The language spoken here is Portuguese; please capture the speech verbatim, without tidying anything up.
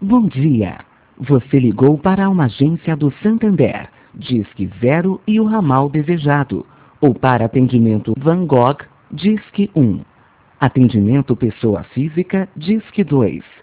Bom dia. Você ligou para uma agência do Santander, Disque Zero e o ramal desejado. Ou para atendimento Van Gogh, Disque um. Atendimento pessoa física, Disque dois.